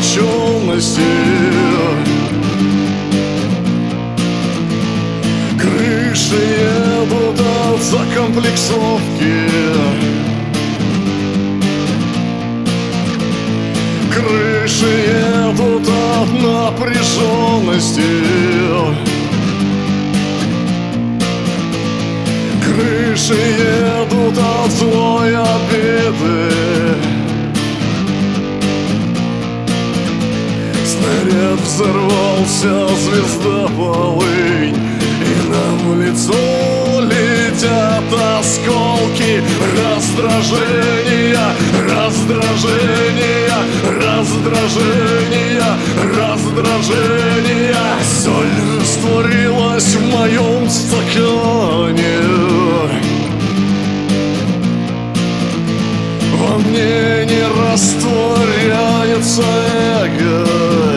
обреченности. Крыши едут от закомплексовки, крыши едут от напряженности, крыши едут от злой обиды. Снаряд взорвался, звезда полынь, и нам в лицо летят осколки раздражения, раздражения, раздражения, раздражения. Соль растворилась в моем стакане, во мне не растворяется эго.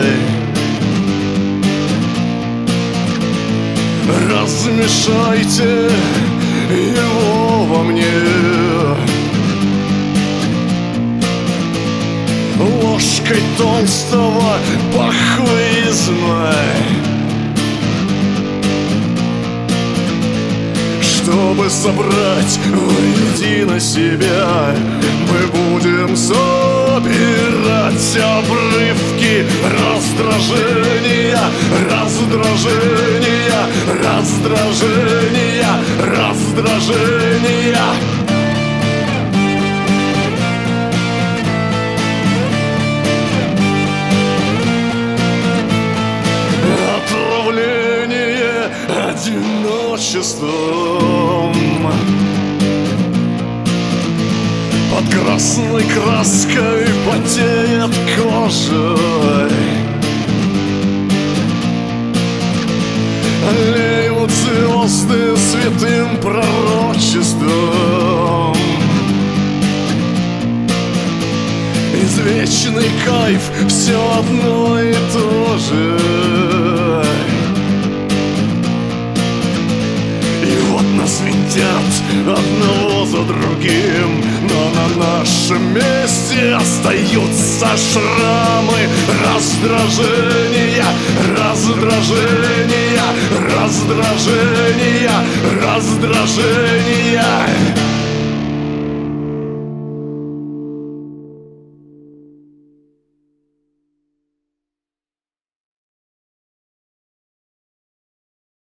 Размешайте его во мне, ложкой толстого пахуизма, чтобы собрать воедино себя. Мы будем собирать обрывки раздражения, раздражения, раздражения, раздражения. Отравление одиночеством, под красной краской потеет кожа, леют звезды святым пророчеством. Извечный кайф, все одно и то же. И вот нас винтят одного за другим, но на нашем месте остаются шрамы раздражения, раздражения, раздражения, раздражения.